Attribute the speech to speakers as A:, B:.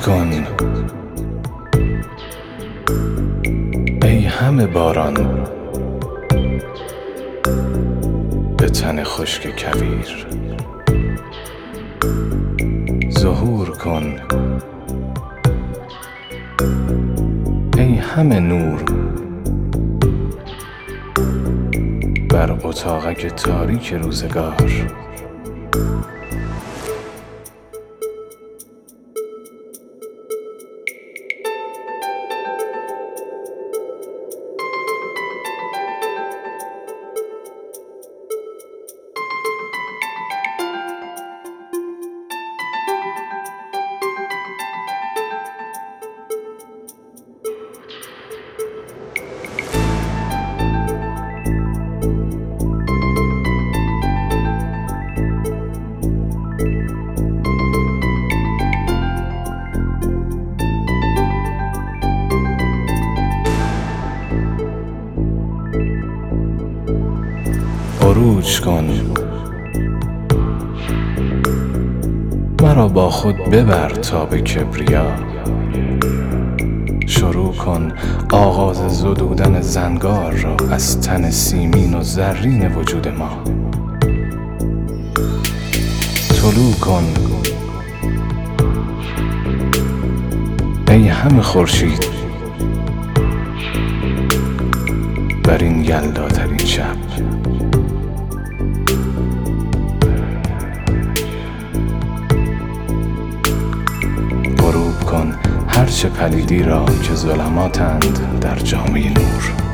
A: کن ای همه باران به تن خشک کویر. ظهور کن ای همه نور بر اتاقک تاریک روزگار. عروج کن مرا با خود ببر تا به کبریا. شروع کن آغاز زدودن زنگار را از تن سیمین و زرین وجود ما. طلوع کن ای همه خورشید بر این یلداترین شب. غروب کن هرچه پلیدی را که ظلماتند در جامعه نور.